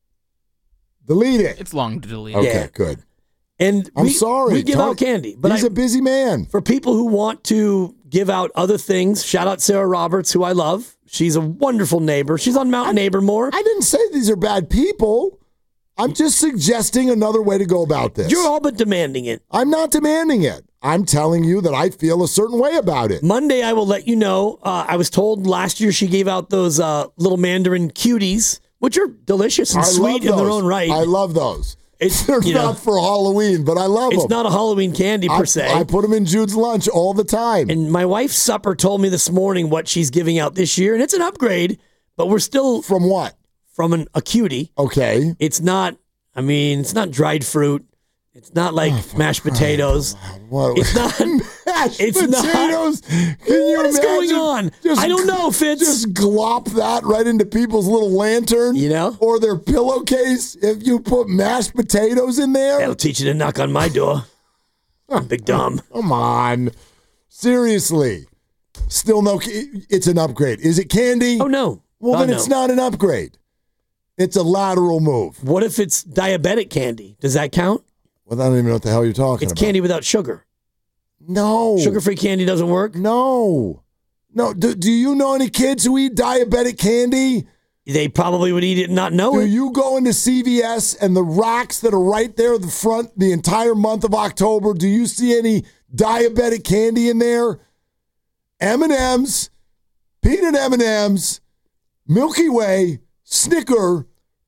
Delete it. It's long to delete. Okay, Yeah. good. And I'm we, sorry. we give Tony- out candy. But He's I, a busy man. for people who want to give out other things, shout out Sarah Roberts, who I love. She's a wonderful neighbor. She's on Mount Neighbor more. I didn't say these are bad people. I'm just suggesting another way to go about this. You're all but demanding it. I'm not demanding it. I'm telling you that I feel a certain way about it. Monday, I will let you know. Uh, I was told last year she gave out those uh, little Mandarin cuties, which are delicious and I sweet love in their those. own right. I love those. It's, They're you know, not for Halloween, but I love it's them. not a Halloween candy per I, se. I put them in Jude's lunch all the time. And my wife's supper told me this morning what she's giving out this year, and it's an upgrade, but we're still From what? from an, a cutie. Okay. It's not, I mean, it's not dried fruit. It's not like Oh, mashed potatoes. What? It's not. Mashed it's not- potatoes. Can you What is going imagine? on? Just- I don't know, Fitz. Just glop that right into people's little lantern, You know? or their pillowcase. If you put mashed potatoes in there, That'll teach you to knock on my door. I'm big dumb. come on, seriously. Still no. It's an upgrade. Is it candy? Oh, no. Well, Oh, then no. it's not an upgrade. It's a lateral move. What if it's diabetic candy? Does that count? Well, I don't even know what the hell you're talking It's about. candy without sugar. No. Sugar-free candy doesn't work. No. No. Do, do you know any kids who eat diabetic candy? They probably would eat it and not know Do it. you go into C V S and the racks that are right there at the front the entire month of October, do you see any diabetic candy in there? M and M's, peanut M and M's, Milky Way, Snicker,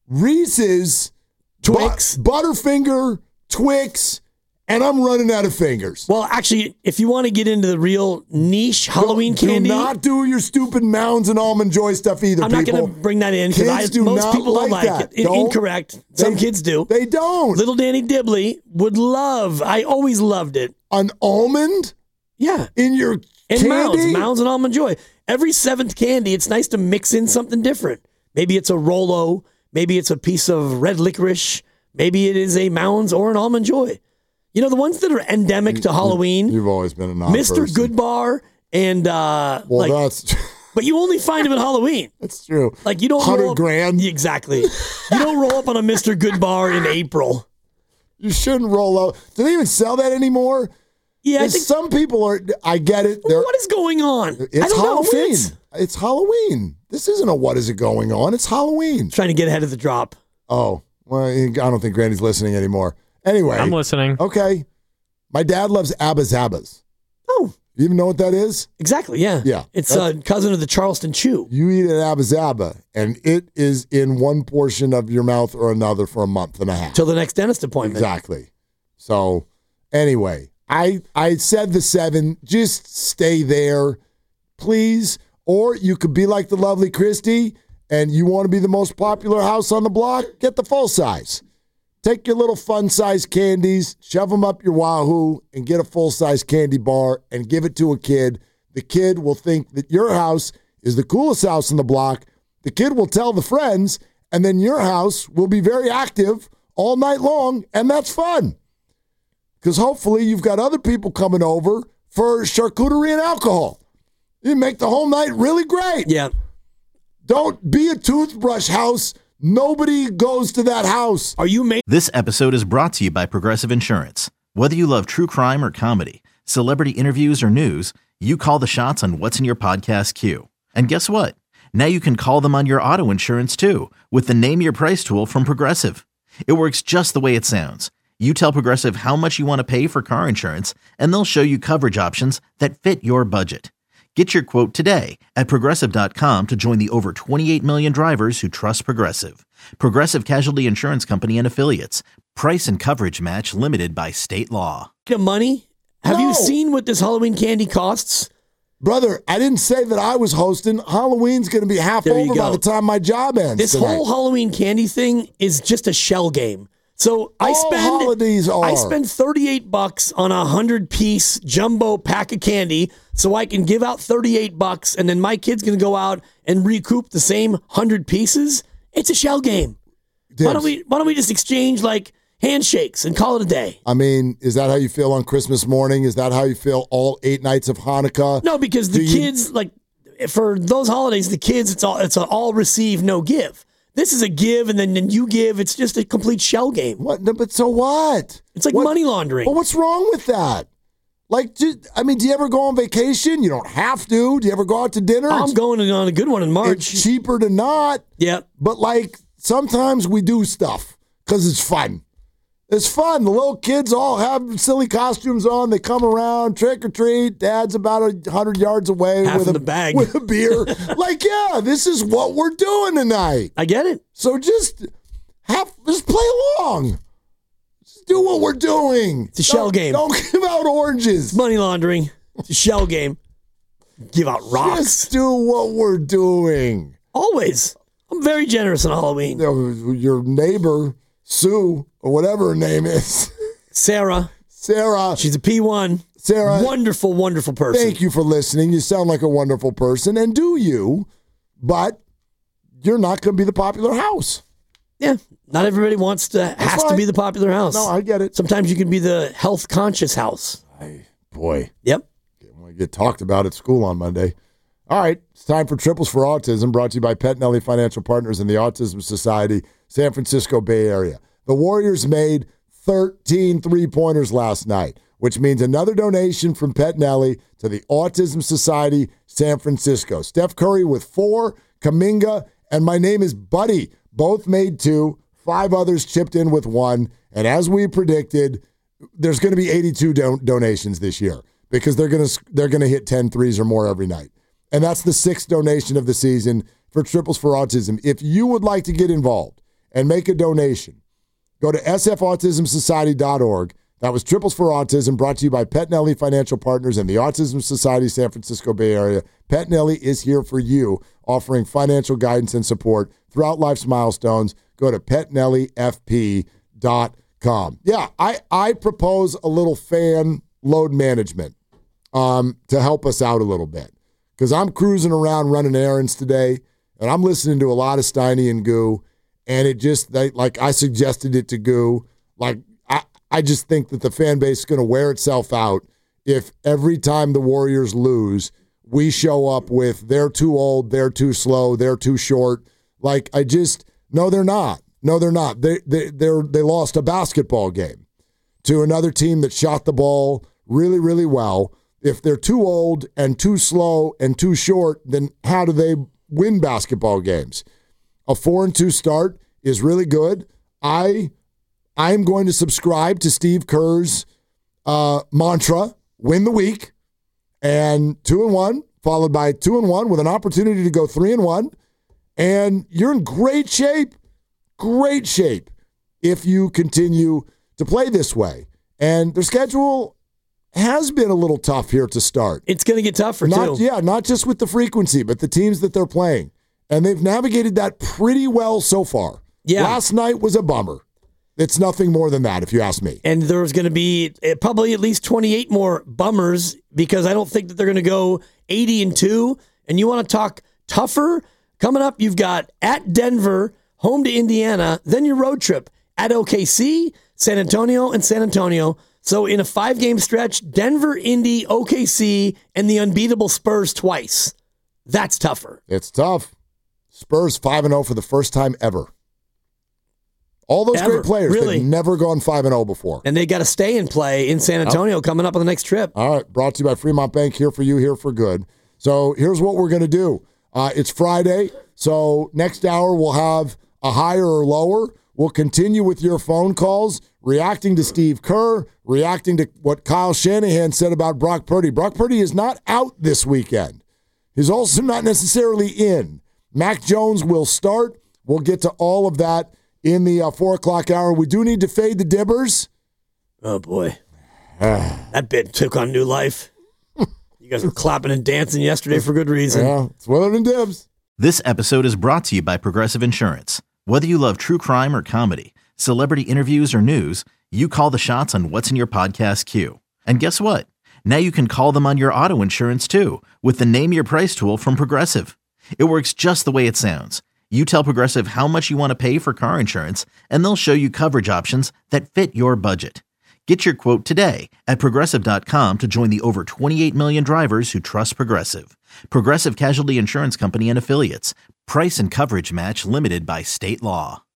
Reese's, Twix. Bu- Butterfinger, Twix, and I'm running out of fingers. Well, actually, if you want to get into the real niche Halloween do, candy, Do not do your stupid Mounds and Almond Joy stuff either, I'm not people. going to bring that in because Kids do most not people don't like like that. it. Don't- Incorrect. Some They- kids do. They don't. Little Danny Dibley would love. I always loved it. An almond Yeah. in your And candy? Mounds, Mounds and Almond Joy. Every seventh candy, it's nice to mix in something different. Maybe it's a Rolo. Maybe it's a piece of red licorice. Maybe it is a Mounds or an Almond Joy. You know, the ones that are endemic to Halloween, You've always been a non Mister Goodbar and, uh, Well, like, that's but you only find them at Halloween. that's true. Like, you don't roll Hundred up, grand. Exactly. You don't roll up on a Mister Goodbar in April. You shouldn't roll out. Do they even sell that anymore? Yeah, I There's think. some people are. I get it. They're, What is going on? it's I don't know, Halloween. Fitz. It's Halloween. This isn't a what is it going on. It's Halloween. Trying to get ahead of the drop. Oh well, I don't think Granny's listening anymore. Anyway, I'm listening. okay. My dad loves Abba Zabbas. Oh, You even know what that is? exactly. Yeah. Yeah, It's a cousin of the Charleston Chew. You eat an Abba Zabba, and it is in one portion of your mouth or another for a month and a half. Till the next dentist appointment. Exactly. So, anyway, I I said the seven. Just stay there, please. Or you could be like the lovely Christy, and you want to be the most popular house on the block. Get the full size. Take your little fun size candies, shove them up your wahoo, and get a full size candy bar and give it to a kid. The kid will think that your house is the coolest house on the block. The kid will tell the friends, and then your house will be very active all night long, and that's fun. Because hopefully you've got other people coming over for charcuterie and alcohol. You make the whole night really great. Yeah. Don't be a toothbrush house Nobody goes to that house. Are you made? This episode is brought to you by Progressive Insurance. Whether you love true crime or comedy, celebrity interviews or news, you call the shots on what's in your podcast queue. And guess what? Now you can call them on your auto insurance too with the Name Your Price tool from Progressive. It works just the way it sounds. You tell Progressive how much you want to pay for car insurance, and they'll show you coverage options that fit your budget. Get your quote today at Progressive dot com to join the over twenty-eight million drivers who trust Progressive. Progressive Casualty Insurance Company and Affiliates. Price and coverage match limited by state law. Money? Have No. you seen what this Halloween candy costs? Brother, I didn't say that I was hosting. Halloween's going to be half There you over by go. the time my job ends. This tonight. whole Halloween candy thing is just a shell game. So I All spend holidays are. I spend thirty-eight bucks on a hundred piece jumbo pack of candy, so I can give out thirty-eight bucks, and then my kid's gonna go out and recoup the same hundred pieces. It's a shell game. Why don't we Why don't we just exchange like handshakes and call it a day? I mean, is that how you feel on Christmas morning? Is that how you feel all eight nights of Hanukkah? No, because the Do you- kids like for those holidays, the kids it's all it's an all receive, no give. This is a give, and then, then you give. It's just a complete shell game. What? No, but so what? It's like What- money laundering. Well, what's wrong with that? Like, do, I mean, do you ever go on vacation? You don't have to. Do you ever go out to dinner? I'm It's- going on a good one in March. It's cheaper to not. Yeah. But like sometimes we do stuff because it's fun. It's fun. The little kids all have silly costumes on. They come around, trick or treat. Dad's about a hundred yards away Half with in a the bag. with a beer. Like, yeah, this is what we're doing tonight. I get it. So just have just play along. Just do what we're doing. It's a shell Don't- game. Don't give out oranges. Money laundering. It's a shell game. Give out rocks. Just do what we're doing. Always. I'm very generous on Halloween. You know, your neighbor, Sue, or whatever her name is, Sarah, Sarah. she's a P one. Sarah, Wonderful, wonderful person. thank you for listening. You sound like a wonderful person, and do you, but you're not going to be the popular house. Yeah. Not everybody wants to, has to fine. be the popular house. No, I get it. Sometimes you can be the health conscious house. Boy, Yep. I get talked about at school on Monday. All right, it's time for Triples for Autism, brought to you by Pettinelli Financial Partners and the Autism Society, San Francisco Bay Area. The Warriors made thirteen three-pointers last night, which means another donation from Pettinelli to the Autism Society, San Francisco. Steph Curry with four, Kuminga, and my name is Buddy, both made two. Five others chipped in with one. And as we predicted, there's going to be eighty-two don- donations this year because they're going to they're going to hit ten threes or more every night. And that's the sixth donation of the season for Triples for Autism. If you would like to get involved and make a donation, go to s f autism society dot org. That was Triples for Autism, brought to you by Pettinelli Financial Partners and the Autism Society, San Francisco Bay Area. Pettinelli is here for you, offering financial guidance and support throughout life's milestones. Go to pettinelli f p dot com. Yeah, I, I propose a little fan load management um, to help us out a little bit. Because I'm cruising around running errands today, and I'm listening to a lot of Steiny and Goo, and it just, they, like I suggested it to Goo, like I, I just think that the fan base is going to wear itself out if every time the Warriors lose, we show up with they're too old, they're too slow, they're too short. Like, I just, no, they're not. No, they're not. They, they, they're, they lost a basketball game to another team that shot the ball really, really well. If they're too old and too slow and too short, then how do they win basketball games? A four and two start is really good. I I'm going to subscribe to Steve Kerr's uh, mantra: win the week, and two and one, followed by two and one with an opportunity to go three and one, and you're in great shape, great shape if you continue to play this way. And their schedule has been a little tough here to start. It's going to get tougher, Not, too. yeah, not just with the frequency, but the teams that they're playing. And they've navigated that pretty well so far. Yeah. Last night was a bummer. It's nothing more than that, if you ask me. And there's going to be uh, probably at least twenty-eight more bummers because I don't think that they're going to go eighty and two. And you want to talk tougher? Coming up, you've got at Denver, home to Indiana, then your road trip at O K C, San Antonio, and San Antonio. So in a five-game stretch, Denver, Indy, O K C, and the unbeatable Spurs twice. That's tougher. It's tough. Spurs five and oh for the first time ever. All those Ever. great players Really? that never gone five and oh before. And they got to stay and play in San Antonio coming up on the next trip. All right, brought to you by Fremont Bank, here for you, here for good. So here's what we're going to do. Uh, it's Friday, so next hour we'll have a higher or lower. We'll continue with your phone calls, reacting to Steve Kerr, reacting to what Kyle Shanahan said about Brock Purdy. Brock Purdy is not out this weekend. He's also not necessarily in. Mac Jones will start. We'll get to all of that in the uh, four o'clock hour. We do need to fade the Dibbers. Oh, boy. That bit took on new life. You guys were clapping and dancing yesterday for good reason. Yeah, it's Willard and Dibs. This episode is brought to you by Progressive Insurance. Whether you love true crime or comedy, celebrity interviews or news, you call the shots on what's in your podcast queue. And guess what? Now you can call them on your auto insurance too with the Name Your Price tool from Progressive. It works just the way it sounds. You tell Progressive how much you want to pay for car insurance, and they'll show you coverage options that fit your budget. Get your quote today at Progressive dot com to join the over twenty-eight million drivers who trust Progressive. Progressive Casualty Insurance Company and Affiliates. Price and coverage match limited by state law.